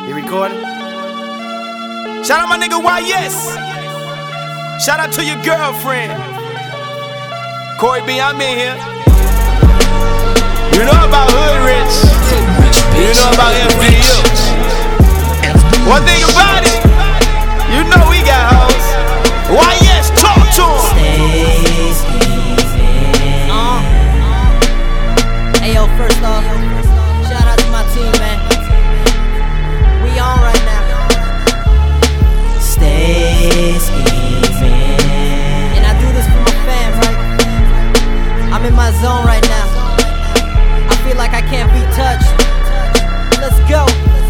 You recording? Shout out my nigga YS. Shout out to your girlfriend. Corey B, I'm in here. You know about Hood Rich. You know about FDU. One thing about it, you know we got hoes. YS, talk to him. Hey yo, first off, shout out to my team, man. We on right now. Stay scheming. And I do this for my fam, right? I'm in my zone right now. I feel like I can't be touched. Let's go.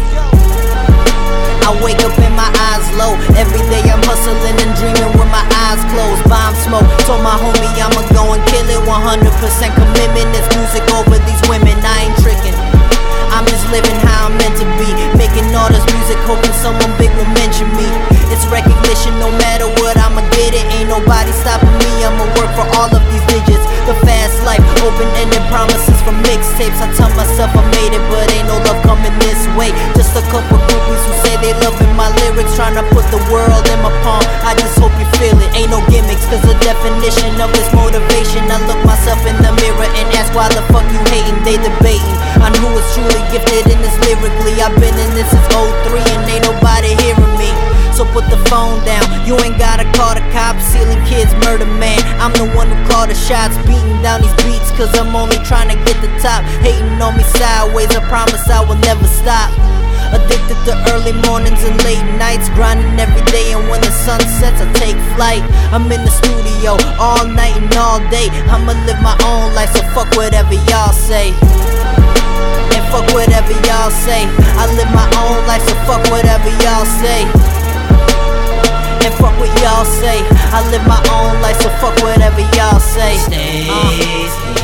I wake up and my eyes low. Every day I'm hustling and dreaming with my eyes closed. Bomb smoke, told my homie I'ma go and kill it. 100% commitment, it's music over these women. I ain't tricking, I'm just living how I'm meant to be. Making all this music, hoping someone big will mention me. It's recognition, no matter what, I'ma get it. Ain't nobody stopping me, I'ma work for all of these digits. The fast life, open-ended promises from mixtapes. I tell myself I made it, but ain't no love coming this way. Just a couple groupies who say they loving my lyrics, trying to put the world in my palm. I just hope you feel it, ain't no gimmicks, cause the definition of this motivation. I look myself in the mirror and ask why the fuck you hating. They debating on who is truly gifted in this lyrically. I've been in this since 03 and ain't nobody hearing me. So put the phone down, you ain't gotta call the cops. Stealing kids, murder man, I'm the one who called the shots. Beating down these beats cause I'm only trying to get the top. Hating on me sideways, I promise I will never stop. Addicted to early mornings and late nights, grinding every day, and when the sun sets I take flight. I'm in the studio all night and all day. I'ma live my own life, so fuck whatever y'all say. And fuck whatever y'all say. I live my own life, so fuck whatever y'all say. And fuck what y'all say. I live my own life, so fuck whatever y'all say.